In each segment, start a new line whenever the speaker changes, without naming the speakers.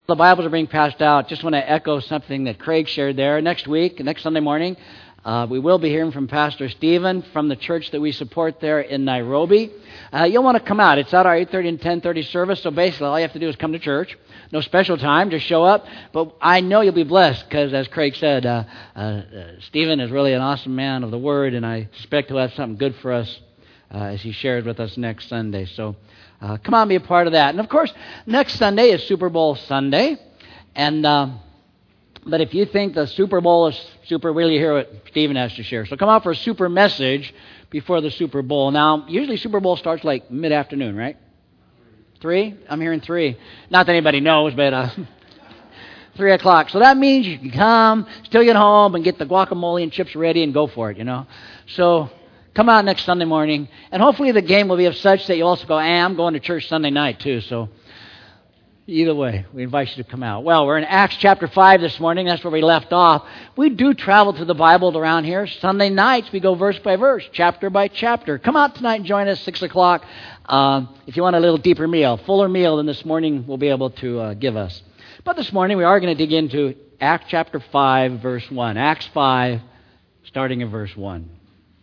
The Bibles are being passed out. Just want to echo something that Craig shared there. Next Sunday morning, we will be hearing from Pastor Stephen from the church that we support there in Nairobi. You'll want to come out. It's at our 8:30 and 10:30 service, so basically all you have to do is come to church. No special time, just show up. But I know you'll be blessed because, as Craig said, Stephen is really an awesome man of the Word, and I suspect he'll have something good for us as he shares with us next Sunday. So come on and be a part of that. And, of course, next Sunday is Super Bowl Sunday. And but if you think the Super Bowl is super, really hear what Stephen has to share. So come out for a super message before the Super Bowl. Now, usually Super Bowl starts like mid-afternoon, right? 3? I'm hearing 3. Not that anybody knows, but 3 o'clock. So that means you can come, still get home, and get the guacamole and chips ready and go for it, you know. So come out next Sunday morning, and hopefully the game will be of such that you also go, I'm going to church Sunday night too. So either way, we invite you to come out. Well, we're in Acts chapter 5 this morning. That's where we left off. We do travel through the Bible around here. Sunday nights, we go verse by verse, chapter by chapter. Come out tonight and join us 6 o'clock if you want a little deeper meal, fuller meal than this morning we'll be able to give us. But this morning we are going to dig into Acts chapter 5, verse 1. Acts 5, starting in verse 1.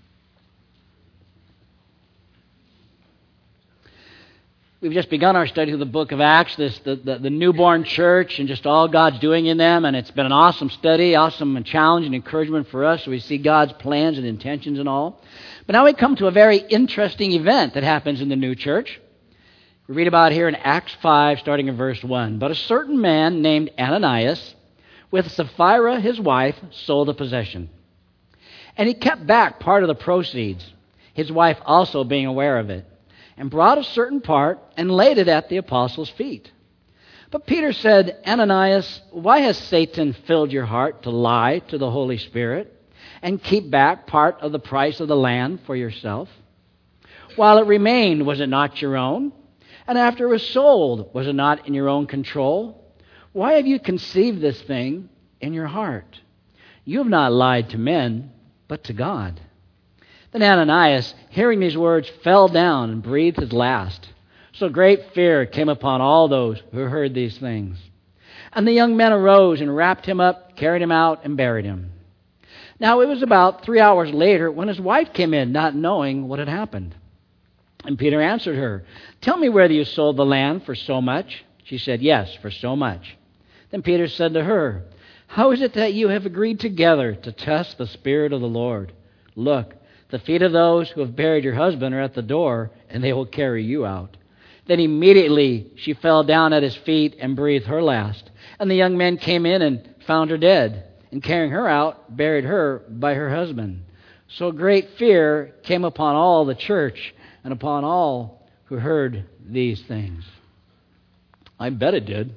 We've just begun our study of the book of Acts, the newborn church, and just all God's doing in them. And it's been an awesome study, awesome challenge and encouragement for us. We see God's plans and intentions and all. But now we come to a very interesting event that happens in the new church. We read about here in Acts 5, starting in verse 1. But a certain man named Ananias, with Sapphira his wife, sold a possession. And he kept back part of the proceeds, his wife also being aware of it, and brought a certain part and laid it at the apostles' feet. But Peter said, Ananias, why has Satan filled your heart to lie to the Holy Spirit and keep back part of the price of the land for yourself? While it remained, was it not your own? And after it was sold, was it not in your own control? Why have you conceived this thing in your heart? You have not lied to men, but to God. Then Ananias, hearing these words, fell down and breathed his last. So great fear came upon all those who heard these things. And the young men arose and wrapped him up, carried him out, and buried him. Now it was about 3 hours later when his wife came in, not knowing what had happened. And Peter answered her, Tell me whether you sold the land for so much. She said, Yes, for so much. Then Peter said to her, How is it that you have agreed together to test the Spirit of the Lord? Look, the feet of those who have buried your husband are at the door, and they will carry you out. Then immediately she fell down at his feet and breathed her last. And the young men came in and found her dead, and carrying her out, buried her by her husband. So great fear came upon all the church and upon all who heard these things. I bet it did.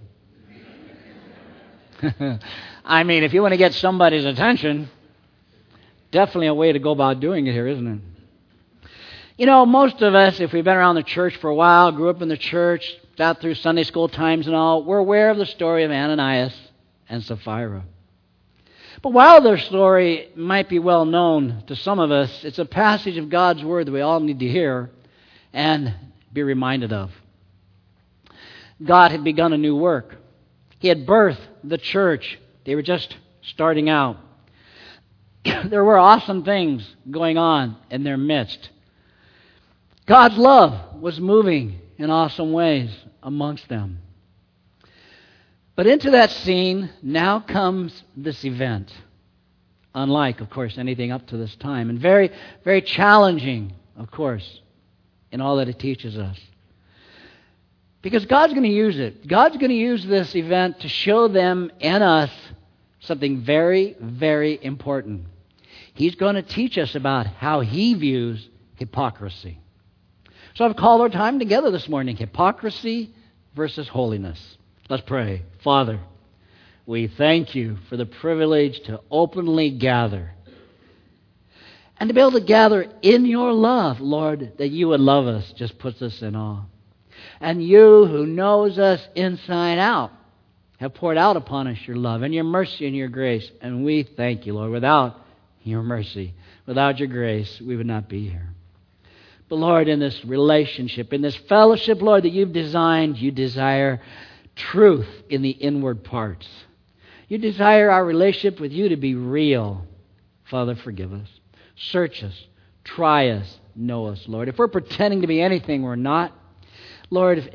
I mean, if you want to get somebody's attention, definitely a way to go about doing it here, isn't it? You know, most of us, if we've been around the church for a while, grew up in the church, sat through Sunday school times and all, we're aware of the story of Ananias and Sapphira. But while their story might be well known to some of us, it's a passage of God's Word that we all need to hear and be reminded of. God had begun a new work. He had birthed the church. They were just starting out. There were awesome things going on in their midst. God's love was moving in awesome ways amongst them. But into that scene now comes this event, unlike, of course, anything up to this time, and very, very challenging, of course, in all that it teaches us. Because God's going to use it. God's going to use this event to show them and us something very, very important. He's going to teach us about how He views hypocrisy. So I've called our time together this morning, hypocrisy versus holiness. Let's pray. Father, we thank You for the privilege to openly gather and to be able to gather in Your love, Lord, that You would love us just puts us in awe. And You, who knows us inside out, have poured out upon us Your love and Your mercy and Your grace. And we thank You, Lord. Without Your mercy, without Your grace, we would not be here. But Lord, in this relationship, in this fellowship, Lord, that You've designed, You desire truth in the inward parts. You desire our relationship with you to be real. Father, forgive us. Search us. Try us. Know us, Lord. If we're pretending to be anything we're not, Lord,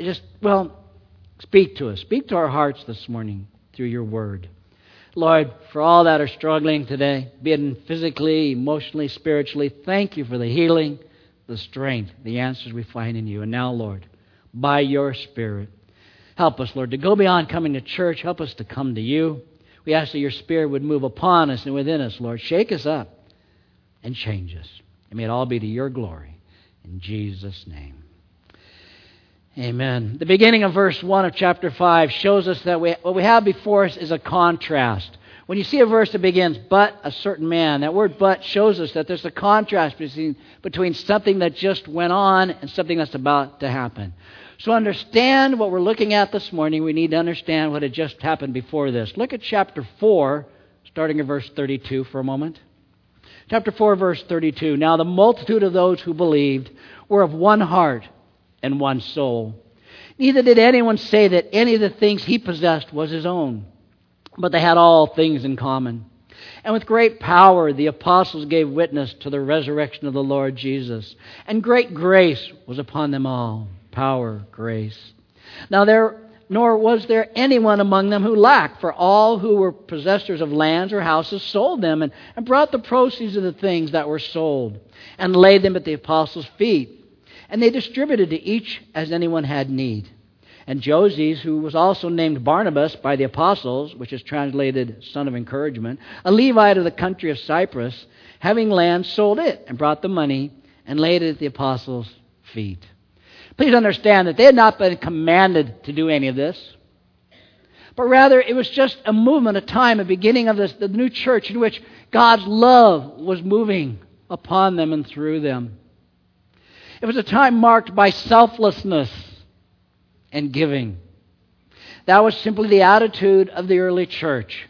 speak to us. Speak to our hearts this morning through your word. Lord, for all that are struggling today, be it physically, emotionally, spiritually, thank you for the healing, the strength, the answers we find in you. And now, Lord, by your Spirit, help us, Lord, to go beyond coming to church. Help us to come to you. We ask that your Spirit would move upon us and within us, Lord. Shake us up and change us. And may it all be to your glory. In Jesus' name. Amen. The beginning of verse 1 of chapter 5 shows us that what we have before us is a contrast. When you see a verse that begins, but a certain man, that word but shows us that there's a contrast between something that just went on and something that's about to happen. So understand what we're looking at this morning. We need to understand what had just happened before this. Look at chapter 4, starting at verse 32 for a moment. Chapter 4, verse 32. Now the multitude of those who believed were of one heart and one soul. Neither did anyone say that any of the things he possessed was his own, but they had all things in common. And with great power the apostles gave witness to the resurrection of the Lord Jesus. And great grace was upon them all. Power, grace. Nor was there anyone among them who lacked, for all who were possessors of lands or houses sold them and brought the proceeds of the things that were sold and laid them at the apostles' feet. And they distributed to each as anyone had need. And Joses, who was also named Barnabas by the apostles, which is translated son of encouragement, a Levite of the country of Cyprus, having land, sold it and brought the money and laid it at the apostles' feet. Please understand that they had not been commanded to do any of this, but rather it was just a movement, a time, a beginning of the new church in which God's love was moving upon them and through them. It was a time marked by selflessness and giving. That was simply the attitude of the early church.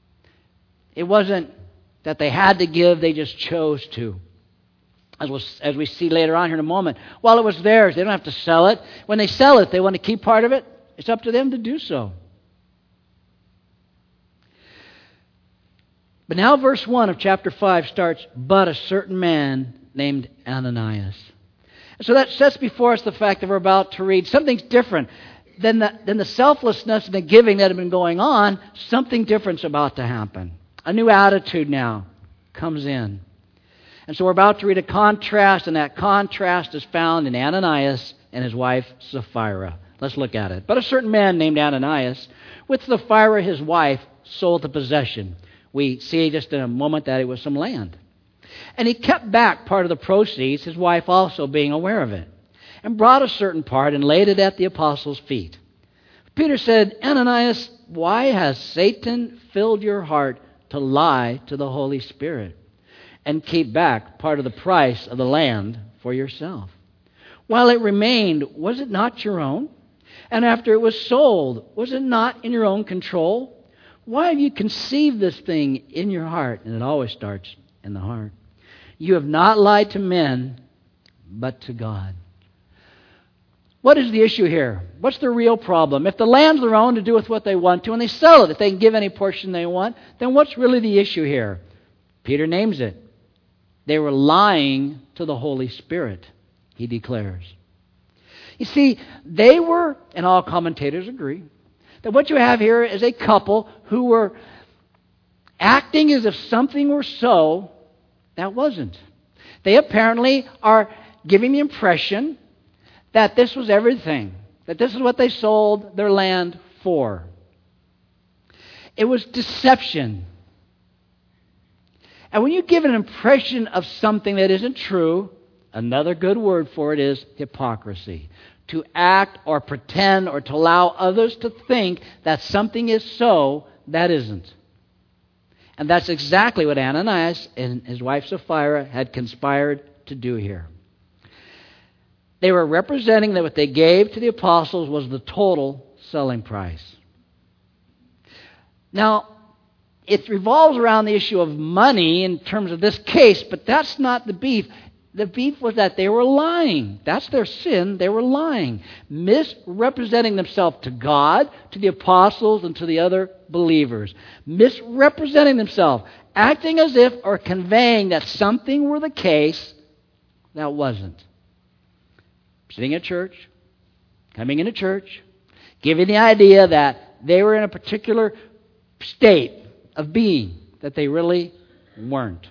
It wasn't that they had to give, they just chose to. As we see later on here in a moment. While it was theirs, they don't have to sell it. When they sell it, they want to keep part of it. It's up to them to do so. But now verse 1 of chapter 5 starts, but a certain man named Ananias. So that sets before us the fact that we're about to read something's different than the selflessness and the giving that had been going on. Something different's about to happen. A new attitude now comes in. And so we're about to read a contrast, and that contrast is found in Ananias and his wife Sapphira. Let's look at it. But a certain man named Ananias, with Sapphira his wife, sold a possession. We see just in a moment that it was some land. And he kept back part of the proceeds, his wife also being aware of it, and brought a certain part and laid it at the apostles' feet. Peter said, Ananias, why has Satan filled your heart to lie to the Holy Spirit and keep back part of the price of the land for yourself? While it remained, was it not your own? And after it was sold, was it not in your own control? Why have you conceived this thing in your heart? And it always starts in the heart. You have not lied to men, but to God. What is the issue here? What's the real problem? If the land's their own to do with what they want to, and they sell it, if they can give any portion they want, then what's really the issue here? Peter names it. They were lying to the Holy Spirit, he declares. You see, they were, and all commentators agree, that what you have here is a couple who were acting as if something were so that wasn't. They apparently are giving the impression that this was everything, that this is what they sold their land for. It was deception. And when you give an impression of something that isn't true, another good word for it is hypocrisy. To act or pretend or to allow others to think that something is so that isn't. And that's exactly what Ananias and his wife Sapphira had conspired to do here. They were representing that what they gave to the apostles was the total selling price. Now, it revolves around the issue of money in terms of this case, but that's not the beef. The beef was that they were lying. That's their sin. They were lying, misrepresenting themselves to God, to the apostles, and to the other believers. Misrepresenting themselves, acting as if or conveying that something were the case that wasn't. Sitting at church, coming into church, giving the idea that they were in a particular state of being that they really weren't.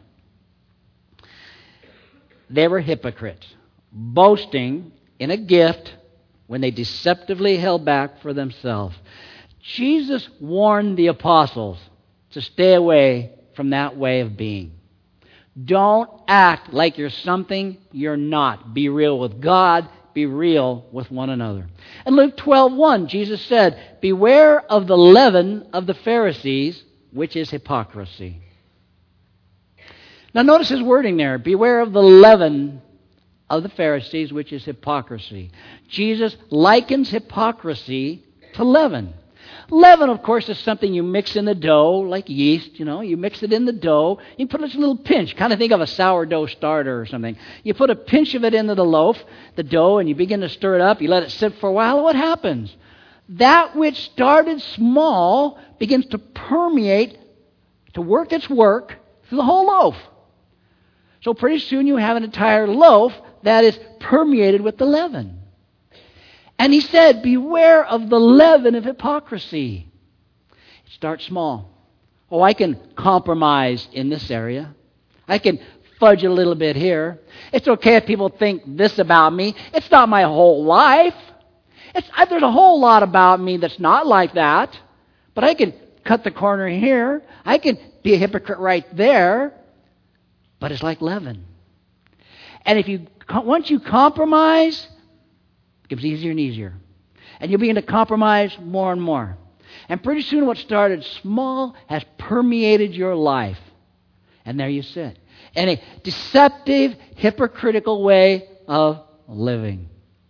They were hypocrites, boasting in a gift when they deceptively held back for themselves. Jesus warned the apostles to stay away from that way of being. Don't act like you're something you're not. Be real with God. Be real with one another. In Luke 12:1, Jesus said, "Beware of the leaven of the Pharisees, which is hypocrisy." Now notice his wording there. Beware of the leaven of the Pharisees, which is hypocrisy. Jesus likens hypocrisy to leaven. Leaven, of course, is something you mix in the dough, like yeast, You mix it in the dough. You put a little pinch. Kind of think of a sourdough starter or something. You put a pinch of it into the loaf, the dough, and you begin to stir it up. You let it sit for a while. What happens? That which started small begins to permeate, to work its work through the whole loaf. So pretty soon you have an entire loaf that is permeated with the leaven. And he said, beware of the leaven of hypocrisy. It starts small. Oh, I can compromise in this area. I can fudge a little bit here. It's okay if people think this about me. It's not my whole life. There's a whole lot about me that's not like that. But I can cut the corner here. I can be a hypocrite right there. But it's like leaven. And once you compromise, it becomes easier and easier. And you'll begin to compromise more and more. And pretty soon what started small has permeated your life. And there you sit. In a deceptive, hypocritical way of living.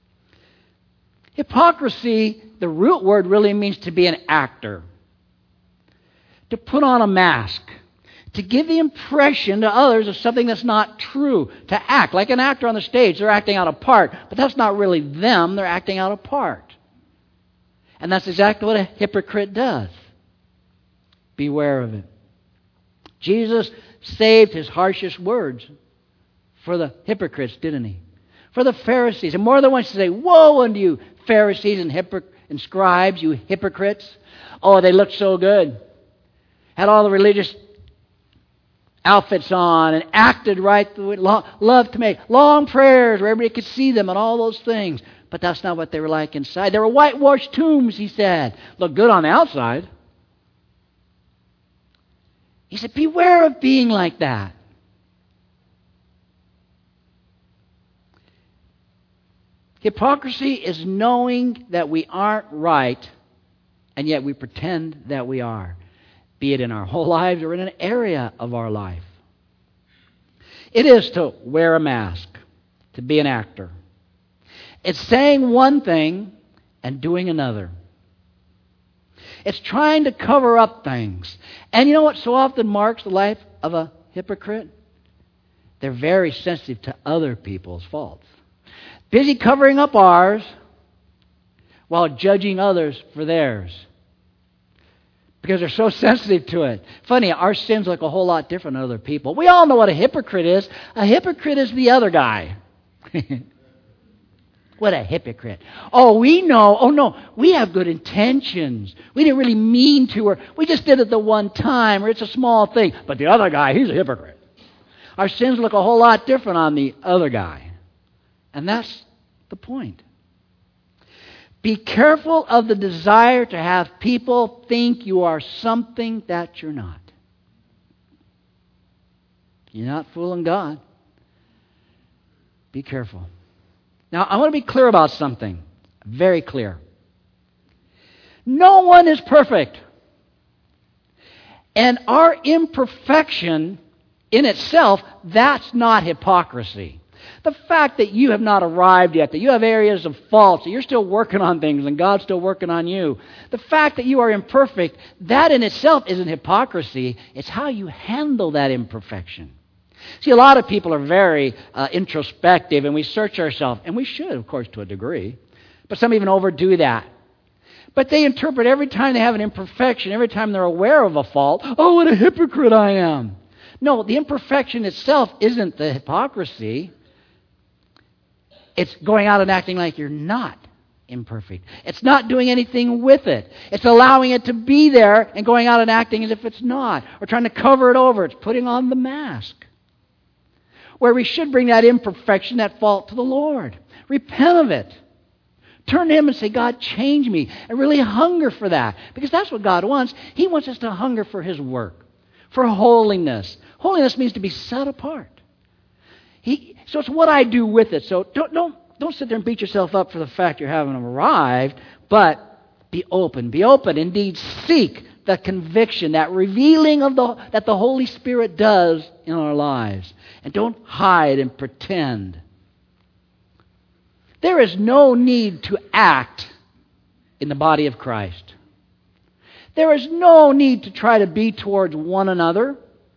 Hypocrisy, the root word really means to be an actor. To put on a mask. To give the impression to others of something that's not true. To act like an actor on the stage. They're acting out a part. But that's not really them. They're acting out a part. And that's exactly what a hypocrite does. Beware of it. Jesus saved his harshest words for the hypocrites, didn't he? For the Pharisees. And more than once to say, woe unto you, Pharisees and scribes, you hypocrites. Oh, they looked so good. Had all the religious outfits on and acted right, loved to make long prayers where everybody could see them and all those things. But that's not what they were like inside. They were whitewashed tombs, he said. Look good on the outside. He said, beware of being like that. Hypocrisy is knowing that we aren't right, and yet we pretend that we are. Be it in our whole lives or in an area of our life. It is to wear a mask, to be an actor. It's saying one thing and doing another. It's trying to cover up things. And you know what so often marks the life of a hypocrite? They're very sensitive to other people's faults. Busy covering up ours while judging others for theirs. Because they're so sensitive to it. Funny, our sins look a whole lot different than other people. We all know what a hypocrite is. A hypocrite is the other guy. What a hypocrite. Oh, we know. Oh, no, we have good intentions. We didn't really mean to, or we just did it the one time, or it's a small thing. But the other guy, he's a hypocrite. Our sins look a whole lot different on the other guy. And that's the point. Be careful of the desire to have people think you are something that you're not. You're not fooling God. Be careful. Now, I want to be clear about something. Very clear. No one is perfect. And our imperfection in itself, that's not hypocrisy. The fact that you have not arrived yet, that you have areas of faults, that you're still working on things and God's still working on you, the fact that you are imperfect, that in itself isn't hypocrisy. It's how you handle that imperfection. See, a lot of people are very introspective, and we search ourselves, and we should, of course, to a degree. But some even overdo that. But they interpret every time they have an imperfection, every time they're aware of a fault, oh, what a hypocrite I am. No, the imperfection itself isn't the hypocrisy. It's going out and acting like you're not imperfect. It's not doing anything with it. It's allowing it to be there and going out and acting as if it's not, or trying to cover it over. It's putting on the mask. Where we should bring that imperfection, that fault to the Lord. Repent of it. Turn to Him and say, God, change me. And really hunger for that. Because that's what God wants. He wants us to hunger for His work. For holiness. Holiness means to be set apart. So it's what I do with it. So don't sit there and beat yourself up for the fact you haven't arrived. But be open. Be open. Indeed, seek the conviction, that revealing of that the Holy Spirit does in our lives. And don't hide and pretend. There is no need to act in the body of Christ. There is no need to try to be towards one another.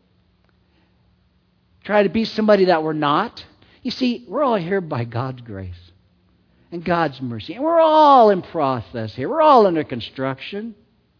Try to be somebody that we're not. You see, we're all here by God's grace and God's mercy. And we're all in process here. We're all under construction.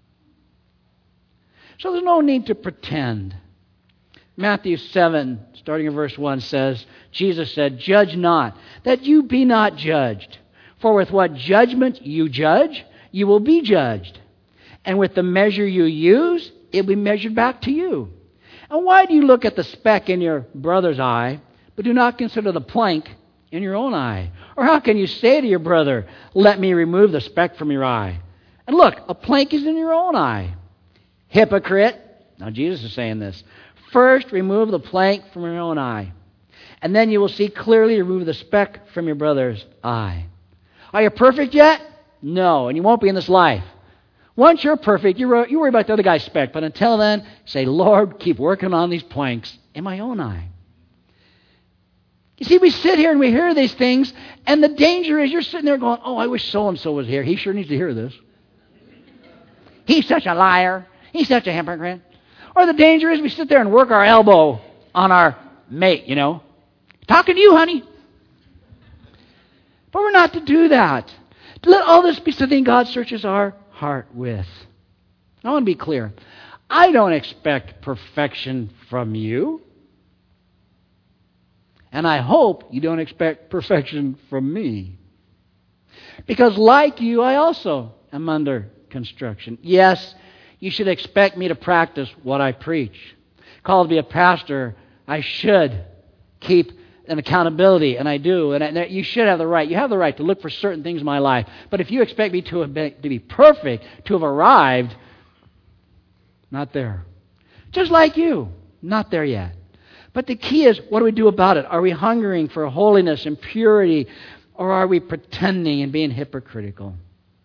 So there's no need to pretend. Matthew 7, starting in verse 1, says, Jesus said, "Judge not, that you be not judged. For with what judgment you judge, you will be judged. And with the measure you use, it will be measured back to you. And why do you look at the speck in your brother's eye, but do not consider the plank in your own eye? Or how can you say to your brother, let me remove the speck from your eye? And look, a plank is in your own eye. Hypocrite." Now Jesus is saying this. "First remove the plank from your own eye, and then you will see clearly to remove the speck from your brother's eye. Are you perfect yet? No, and you won't be in this life. Once you're perfect, you worry about the other guy's speck. But until then, say, Lord, keep working on these planks in my own eye." You see, we sit here and we hear these things, and the danger is you're sitting there going, oh, I wish so-and-so was here. He sure needs to hear this. He's such a liar. He's such a hypocrite. Or the danger is we sit there and work our elbow on our mate, Talking to you, honey. But we're not to do that. To let all this be something God searches our heart with. I want to be clear. I don't expect perfection from you. And I hope you don't expect perfection from me. Because like you, I also am under construction. Yes, you should expect me to practice what I preach. Called to be a pastor, I should keep an accountability, and I do. And you should have the right. You have the right to look for certain things in my life. But if you expect me to be perfect, to have arrived, not there. Just like you, not there yet. But the key is, what do we do about it? Are we hungering for holiness and purity, or are we pretending and being hypocritical?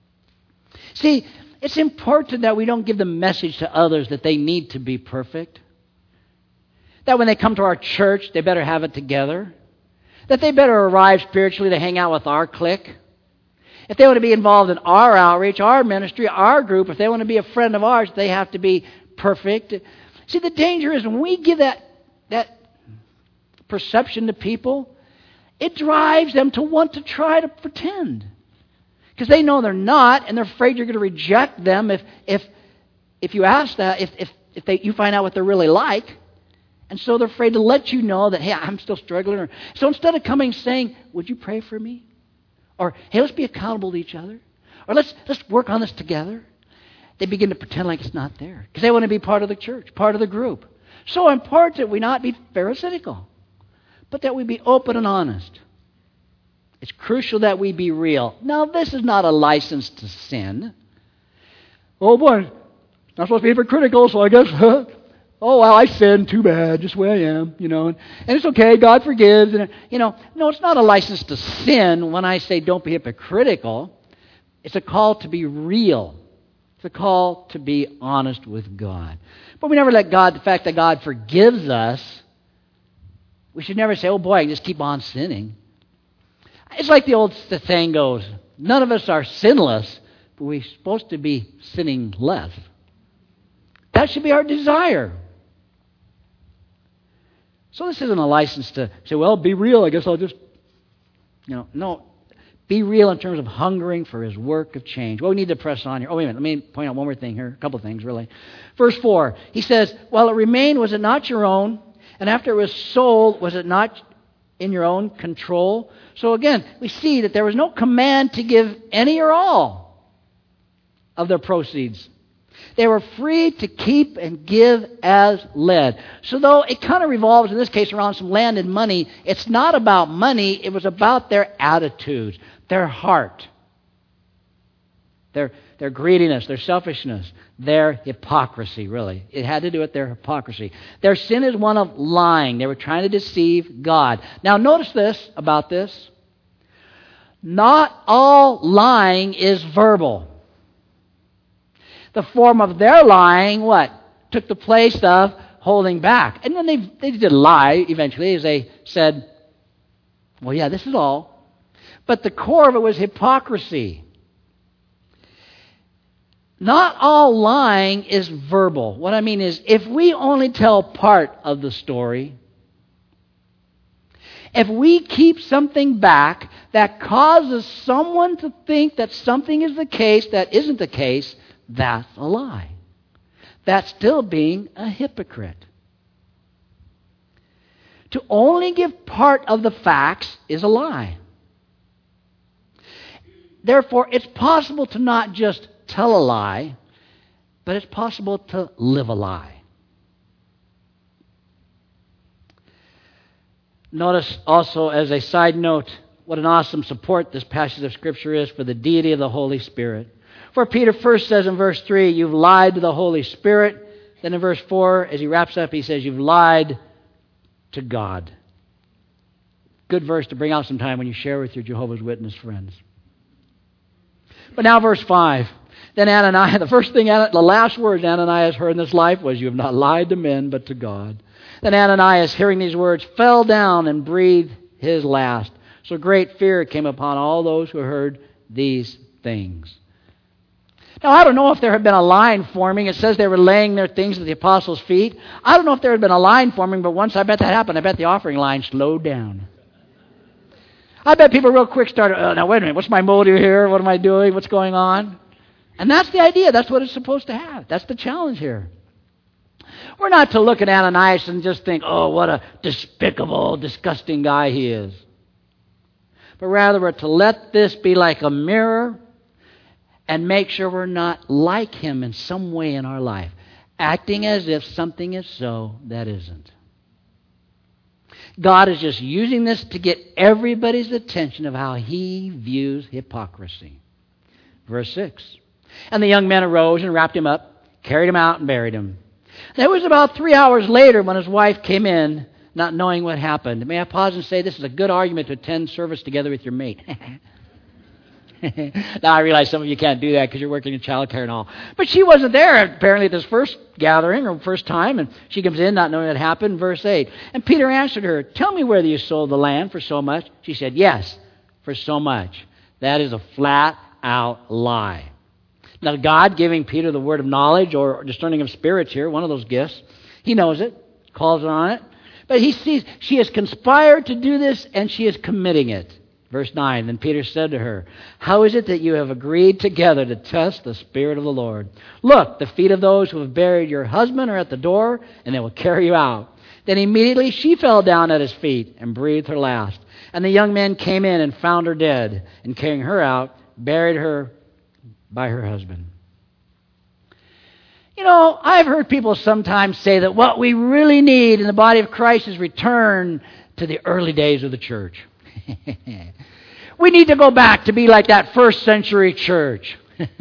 See, it's important that we don't give the message to others that they need to be perfect. That when they come to our church, they better have it together. That they better arrive spiritually to hang out with our clique. If they want to be involved in our outreach, our ministry, our group, if they want to be a friend of ours, they have to be perfect. See, the danger is when we give that perception to people, it drives them to want to try to pretend. Because they know they're not, and they're afraid you're going to reject them if you ask that, if you find out what they're really like. And so they're afraid to let you know that, hey, I'm still struggling. So instead of coming saying, would you pray for me? Or, hey, let's be accountable to each other. Or let's work on this together. They begin to pretend like it's not there. Because they want to be part of the church, part of the group. So important that we not be pharisaical, but that we be open and honest. It's crucial that we be real. Now, this is not a license to sin. Oh, boy, not supposed to be hypocritical, so I guess, oh, well, I sinned, too bad, just the way I am, And it's okay, God forgives. And, no, it's not a license to sin when I say don't be hypocritical. It's a call to be real. It's a call to be honest with God. But we never let the fact that God forgives us, we should never say, oh, boy, I can just keep on sinning. It's like the old saying goes, none of us are sinless, but we're supposed to be sinning less. That should be our desire. So this isn't a license to say, well, be real. I guess I'll just, no. Be real in terms of hungering for His work of change. Well, we need to press on here. Oh, wait a minute. Let me point out one more thing here. A couple things, really. Verse 4, he says, while it remained, was it not your own? And after it was sold, was it not in your own control? So again, we see that there was no command to give any or all of their proceeds. They were free to keep and give as led. So though it kind of revolves in this case around some land and money, it's not about money. It was about their attitudes, their heart, their greediness, their selfishness, their hypocrisy, really. It had to do with their hypocrisy. Their sin is one of lying. They were trying to deceive God. Now notice this about this. Not all lying is verbal. The form of their lying, what? Took the place of holding back. And then they did lie eventually as they said, well, yeah, this is all. But the core of it was hypocrisy. Not all lying is verbal. What I mean is, if we only tell part of the story, if we keep something back that causes someone to think that something is the case that isn't the case, that's a lie. That's still being a hypocrite. To only give part of the facts is a lie. Therefore, it's possible to not just tell a lie, but it's possible to live a lie. Notice also, as a side note, what an awesome support this passage of Scripture is for the deity of the Holy Spirit. For Peter first says in verse 3, you've lied to the Holy Spirit. Then in verse 4, as he wraps up, he says, you've lied to God. Good verse to bring out sometime when you share with your Jehovah's Witness friends. But now verse 5. Then Ananias, the last words Ananias heard in this life was, you have not lied to men, but to God. Then Ananias, hearing these words, fell down and breathed his last. So great fear came upon all those who heard these things. Now, I don't know if there had been a line forming. It says they were laying their things at the apostles' feet. I don't know if there had been a line forming, but once I bet that happened, I bet the offering line slowed down. I bet people real quick started, oh, now wait a minute, what's my motive here? What am I doing? What's going on? And that's the idea. That's what it's supposed to have. That's the challenge here. We're not to look at Ananias and just think, oh, what a despicable, disgusting guy he is. But rather, we're to let this be like a mirror and make sure we're not like him in some way in our life, acting as if something is so that isn't. God is just using this to get everybody's attention of how He views hypocrisy. Verse 6. And the young men arose and wrapped him up, carried him out, and buried him. And it was about 3 hours later when his wife came in, not knowing what happened. May I pause and say this is a good argument to attend service together with your mate. Now I realize some of you can't do that because you're working in childcare and all. But she wasn't there apparently at this first gathering or first time, and she comes in not knowing what happened. Verse 8. And Peter answered her, tell me whether you sold the land for so much. She said, yes, for so much. That is a flat-out lie. Now God giving Peter the word of knowledge or discerning of spirits here, one of those gifts, he knows it, calls on it. But he sees she has conspired to do this and she is committing it. Verse 9, then Peter said to her, how is it that you have agreed together to test the Spirit of the Lord? Look, the feet of those who have buried your husband are at the door, and they will carry you out. Then immediately she fell down at his feet and breathed her last. And the young men came in and found her dead, and carrying her out, buried her by her husband. You know, I've heard people sometimes say that what we really need in the body of Christ is return to the early days of the church. We need to go back to be like that first century church.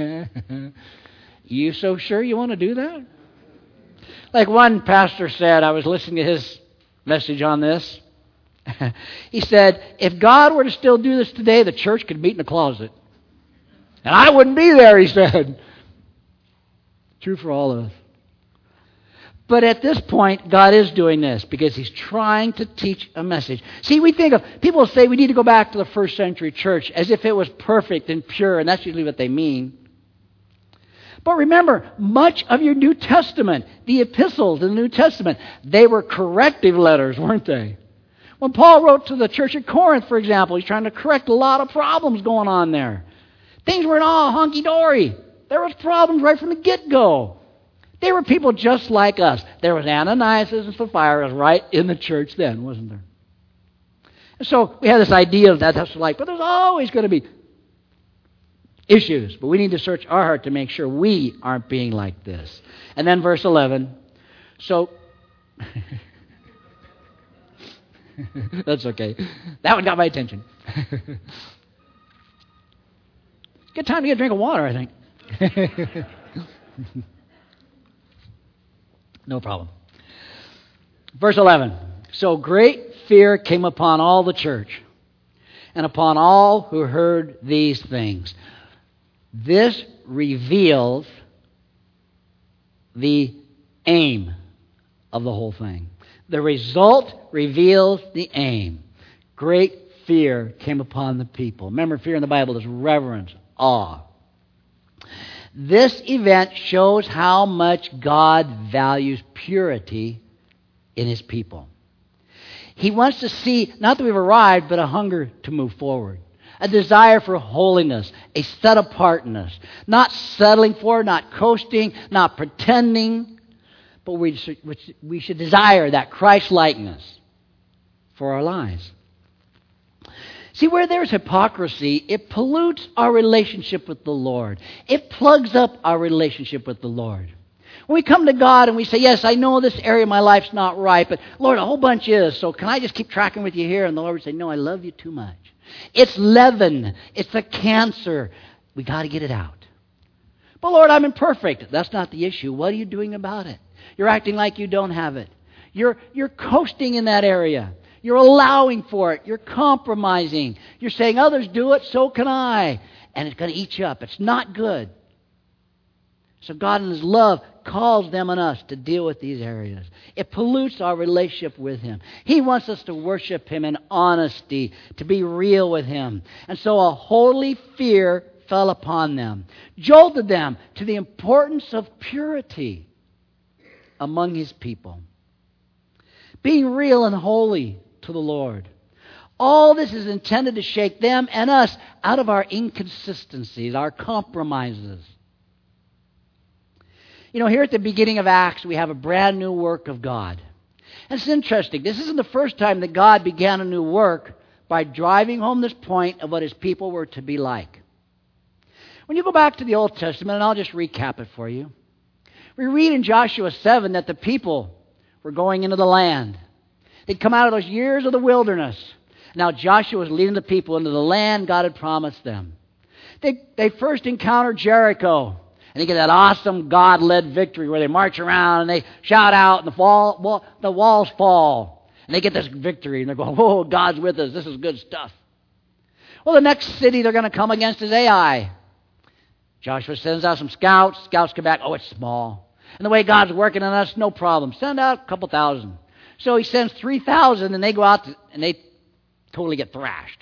You so sure you want to do that? Like one pastor said, I was listening to his message on this. He said, if God were to still do this today, the church could meet in a closet. And I wouldn't be there, he said. True for all of us. But at this point, God is doing this because He's trying to teach a message. See, we think of, people say we need to go back to the first century church as if it was perfect and pure, and that's usually what they mean. But remember, much of your New Testament, the epistles in the New Testament, they were corrective letters, weren't they? When Paul wrote to the church at Corinth, for example, he's trying to correct a lot of problems going on there. Things weren't all hunky-dory. There was problems right from the get-go. They were people just like us. There was Ananias and Sapphira right in the church then, wasn't there? And so we have this idea of that's like, but there's always going to be issues. But we need to search our heart to make sure we aren't being like this. And then verse 11. So, that's okay. That one got my attention. Good time to get a drink of water, I think. No problem. Verse 11. So great fear came upon all the church and upon all who heard these things. This reveals the aim of the whole thing. The result reveals the aim. Great fear came upon the people. Remember, fear in the Bible is reverence, awe. This event shows how much God values purity in His people. He wants to see, not that we've arrived, but a hunger to move forward. A desire for holiness, a set-apartness. Not settling for, not coasting, not pretending, but we should desire that Christ-likeness for our lives. See, where there's hypocrisy, it pollutes our relationship with the Lord. It plugs up our relationship with the Lord. When we come to God and we say, yes, I know this area of my life's not right, but Lord, a whole bunch is, so can I just keep tracking with you here? And the Lord would say, no, I love you too much. It's leaven. It's the cancer. We got to get it out. But Lord, I'm imperfect. That's not the issue. What are you doing about it? You're acting like you don't have it. You're coasting in that area. You're allowing for it. You're compromising. You're saying others do it, so can I. And it's going to eat you up. It's not good. So God in His love calls them and us to deal with these areas. It pollutes our relationship with Him. He wants us to worship Him in honesty, to be real with Him. And so a holy fear fell upon them, jolted them to the importance of purity among His people. Being real and holy to the Lord. All this is intended to shake them and us out of our inconsistencies, our compromises. You know, here at the beginning of Acts, we have a brand new work of God. And it's interesting. This isn't the first time that God began a new work by driving home this point of what His people were to be like. When you go back to the Old Testament, and I'll just recap it for you. We read in Joshua 7 that the people were going into the land. They'd come out of those years of the wilderness. Now Joshua was leading the people into the land God had promised them. They first encountered Jericho. And they get that awesome God-led victory where they march around and they shout out and the walls fall. And they get this victory and they're going, whoa, God's with us. This is good stuff. Well, the next city they're going to come against is Ai. Joshua sends out some scouts. Scouts come back, oh, it's small. And the way God's working on us, no problem. Send out a couple thousand. So He sends 3,000 and they go out and they totally get thrashed.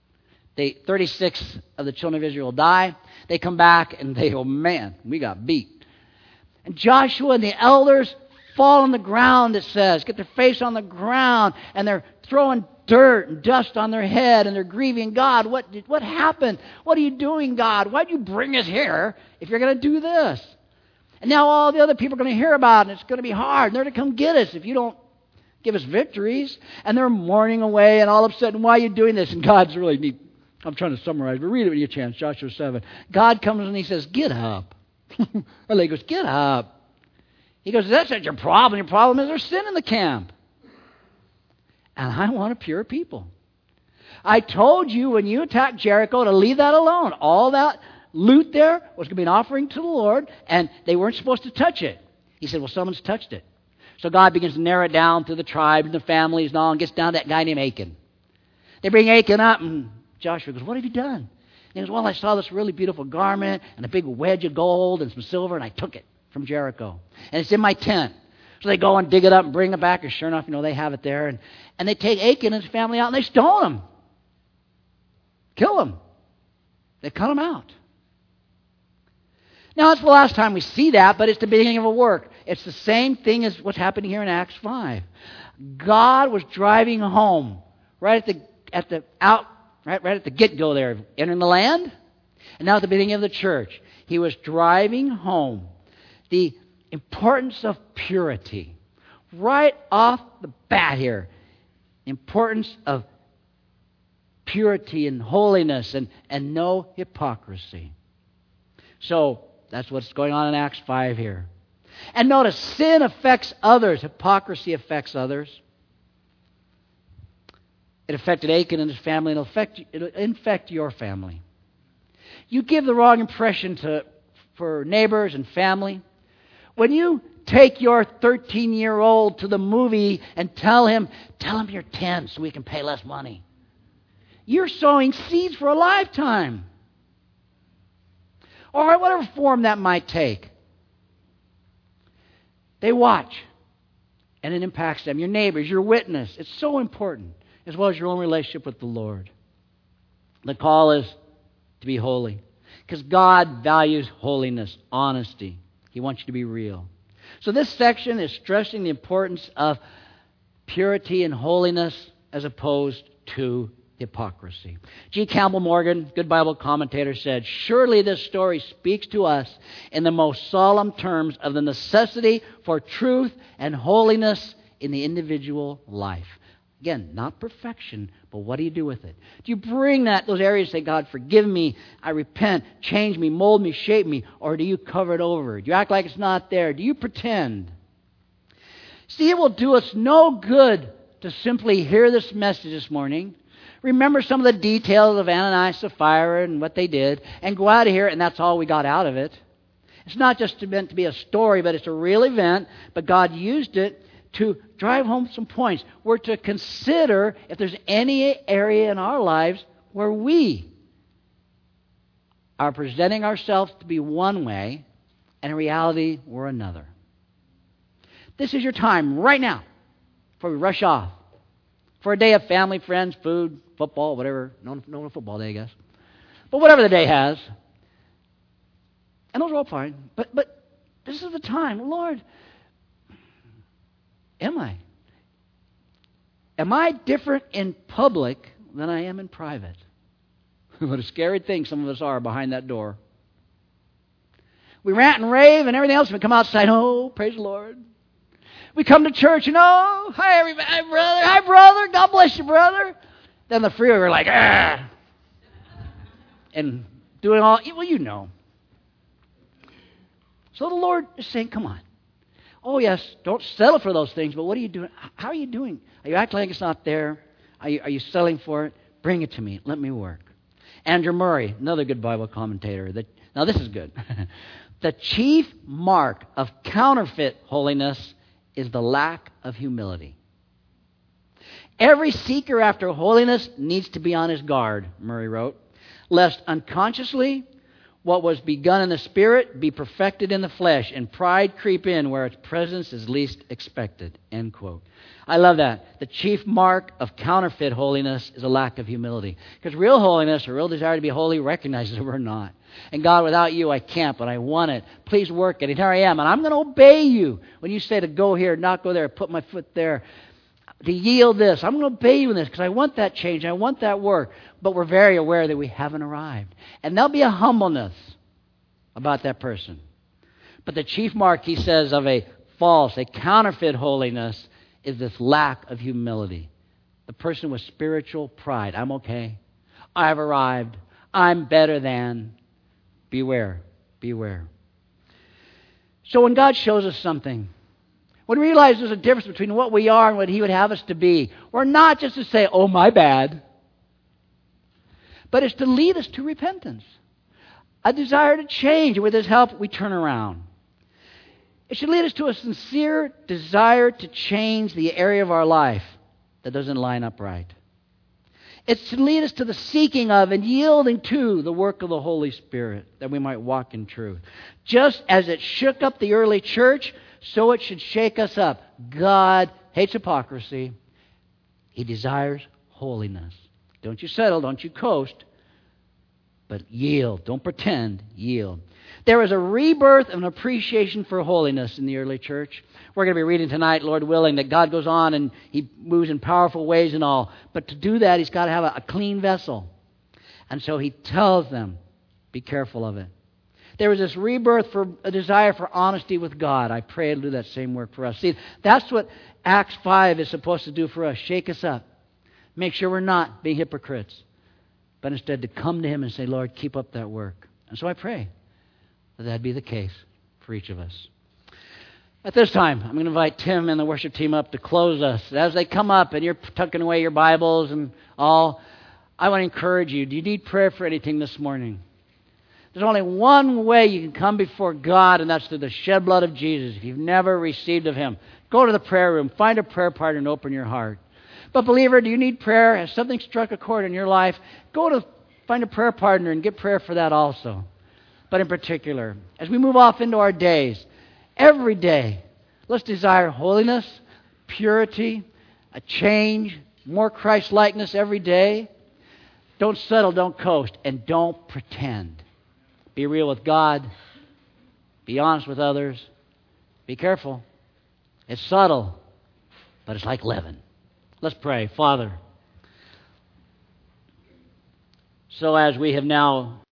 36 of the children of Israel die. They come back and they go, man, we got beat. And Joshua and the elders fall on the ground, it says, get their face on the ground, and they're throwing dirt and dust on their head, and they're grieving God. What happened? What are you doing, God? Why'd you bring us here if you're going to do this? And now all the other people are going to hear about it, and it's going to be hard. And they're going to come get us if you don't give us victories. And they're mourning away, and all of a sudden, why are you doing this? And God's really neat. I'm trying to summarize, but read it when you get a chance, Joshua 7. God comes and He says, get up. Well, He goes, get up. He goes, that's not your problem. Your problem is there's sin in the camp. And I want a pure people. I told you when you attacked Jericho to leave that alone. All that loot there was going to be an offering to the Lord, and they weren't supposed to touch it. He said, well, someone's touched it. So God begins to narrow it down through the tribes and the families and all, and gets down to that guy named Achan. They bring Achan up, and Joshua goes, what have you done? And he goes, well, I saw this really beautiful garment and a big wedge of gold and some silver, and I took it from Jericho. And it's in my tent. So they go and dig it up and bring it back, and sure enough, they have it there. And they take Achan and his family out, and they stone him. Kill him. They cut him out. Now, that's the last time we see that, but it's the beginning of a work. It's the same thing as what's happening here in Acts 5. God was driving home right at the get-go there, entering the land, and now at the beginning of the church. He was driving home the importance of purity. Right off the bat here, importance of purity and holiness and no hypocrisy. So, that's what's going on in Acts 5 here. And notice, sin affects others. Hypocrisy affects others. It affected Achan and his family, and it'll infect your family. You give the wrong impression for neighbors and family. When you take your 13-year-old to the movie and tell him you're 10 so we can pay less money, you're sowing seeds for a lifetime. Or whatever form that might take. They watch, and it impacts them. Your neighbors, your witness. It's so important, as well as your own relationship with the Lord. The call is to be holy, because God values holiness, honesty. He wants you to be real. So this section is stressing the importance of purity and holiness as opposed to hypocrisy. G. Campbell Morgan, good Bible commentator, said, "Surely this story speaks to us in the most solemn terms of the necessity for truth and holiness in the individual life." Again, not perfection, but what do you do with it? Do you bring those areas and say, "God, forgive me, I repent, change me, mold me, shape me," or do you cover it over? Do you act like it's not there? Do you pretend? See, it will do us no good to simply hear this message this morning, remember some of the details of Ananias and Sapphira and what they did, and go out of here, and that's all we got out of it. It's not just meant to be a story, but it's a real event, but God used it to drive home some points. We're to consider if there's any area in our lives where we are presenting ourselves to be one way, and in reality, we're another. This is your time right now before we rush off for a day of family, friends, food, football, whatever. No football day, I guess. But whatever the day has. And those are all fine. But this is the time. Lord, am I? Am I different in public than I am in private? What a scary thing some of us are behind that door. We rant and rave and everything else. We come outside, oh, praise the Lord. We come to church and, oh, hi, everybody, hi, brother. Hi, brother. God bless you, brother. Then the freeway, we're like, ah. And doing all, well, you know. So the Lord is saying, come on. Oh, yes, don't settle for those things, but what are you doing? How are you doing? Are you acting like it's not there? Are you settling for it? Bring it to me. Let me work. Andrew Murray, another good Bible commentator. Now, this is good. The chief mark of counterfeit holiness is the lack of humility. Every seeker after holiness needs to be on his guard, Murray wrote, lest unconsciously what was begun in the Spirit be perfected in the flesh, and pride creep in where its presence is least expected. End quote. I love that. The chief mark of counterfeit holiness is a lack of humility. Because real holiness, or real desire to be holy, recognizes that we're not. And God, without you, I can't, but I want it. Please work it. And here I am. And I'm going to obey you. When you say to go here, not go there, put my foot there, to yield this, I'm going to obey you in this because I want that change. I want that work. But we're very aware that we haven't arrived. And there'll be a humbleness about that person. But the chief mark, he says, of a false, a counterfeit holiness is this lack of humility. The person with spiritual pride. I'm okay. I've arrived. I'm better than. Beware. Beware. So when God shows us something, when we realize there's a difference between what we are and what He would have us to be, we're not just to say, oh, my bad, but it's to lead us to repentance, a desire to change. And with His help, we turn around. It should lead us to a sincere desire to change the area of our life that doesn't line up right. It should lead us to the seeking of and yielding to the work of the Holy Spirit, that we might walk in truth. Just as it shook up the early church, so it should shake us up. God hates hypocrisy. He desires holiness. Don't you settle, don't you coast, but yield. Don't pretend, yield. There was a rebirth of an appreciation for holiness in the early church. We're going to be reading tonight, Lord willing, that God goes on and He moves in powerful ways and all. But to do that, He's got to have a clean vessel. And so He tells them, be careful of it. There was this rebirth for a desire for honesty with God. I pray it'll do that same work for us. See, that's what Acts 5 is supposed to do for us. Shake us up. Make sure we're not being hypocrites. But instead to come to Him and say, Lord, keep up that work. And so I pray that be the case for each of us. At this time, I'm going to invite Tim and the worship team up to close us. As they come up and you're tucking away your Bibles and all, I want to encourage you. Do you need prayer for anything this morning? There's only one way you can come before God, and that's through the shed blood of Jesus. If you've never received of Him, go to the prayer room, find a prayer partner, and open your heart. But believer, do you need prayer? Has something struck a chord in your life? Find a prayer partner and get prayer for that also. But in particular, as we move off into our days, every day, let's desire holiness, purity, a change, more Christ-likeness every day. Don't settle, don't coast, and don't pretend. Be real with God. Be honest with others. Be careful. It's subtle, but it's like leaven. Let's pray. Father, so as we have now